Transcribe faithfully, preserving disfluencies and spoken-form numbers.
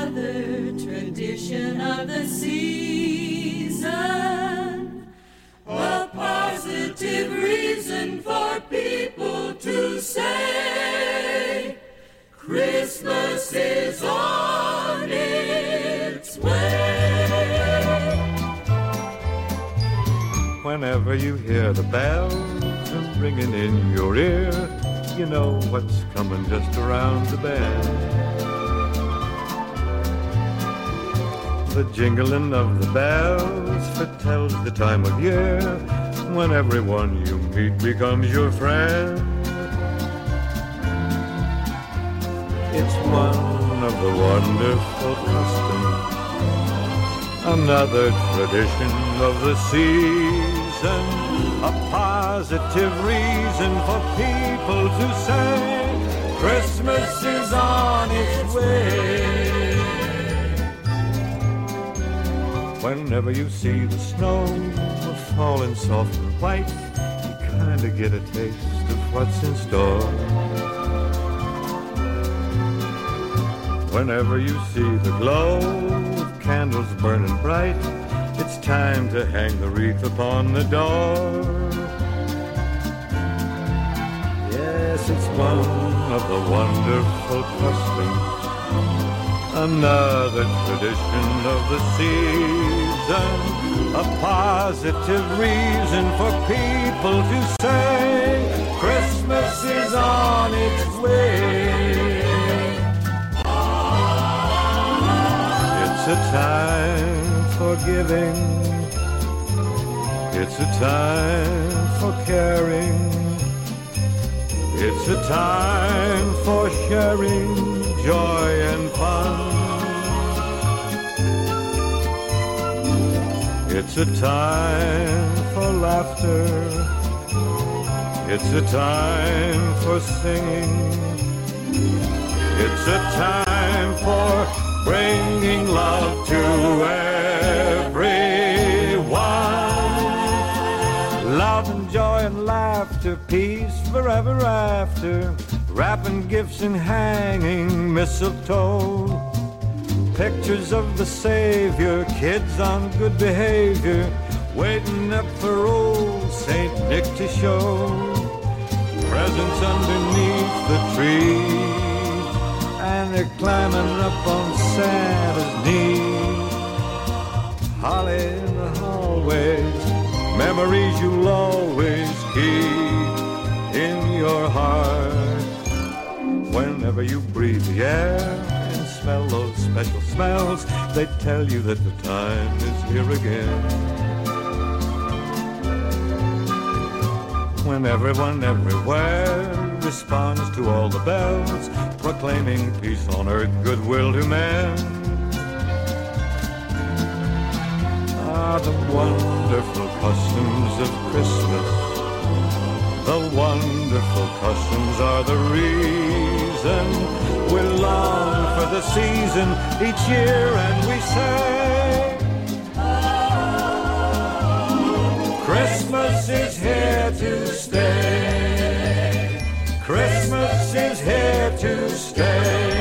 another tradition of the season, a positive reason for people to say Christmas is on its way. Whenever you hear the bells ringing in your ear, you know what's coming just around the bend. The jingling of the bells foretells the time of year when everyone you meet becomes your friend. It's one of the wonderful customs, another tradition of the season, a positive reason for people to say Christmas is on its way. Whenever you see the snow falling soft and white, you kind of get a taste of what's in store. Whenever you see the glow of candles burning bright, it's time to hang the wreath upon the door. Yes, it's one of the wonderful customs, another tradition of the season, a positive reason for people to say Christmas is on its way. It's a time for giving, it's a time for caring, it's a time for sharing joy and fun. It's a time for laughter, it's a time for singing, it's a time for bringing love to everyone. Love and joy and laughter, peace forever after, wrapping gifts and hanging mistletoe. Pictures of the Savior, kids on good behavior, waiting up for old Saint Nick to show. Presents underneath the tree, and they're climbing up on Santa's knee. Holly in the hallways, memories you'll always keep in your heart. Whenever you breathe the air and smell those special smells, they tell you that the time is here again. When everyone everywhere responds to all the bells, proclaiming peace on earth, goodwill to men. Ah, the wonderful customs of Christmas, the wonderful customs are the reason we long for the season each year, and we say Christmas is here to stay. Christmas is here to stay.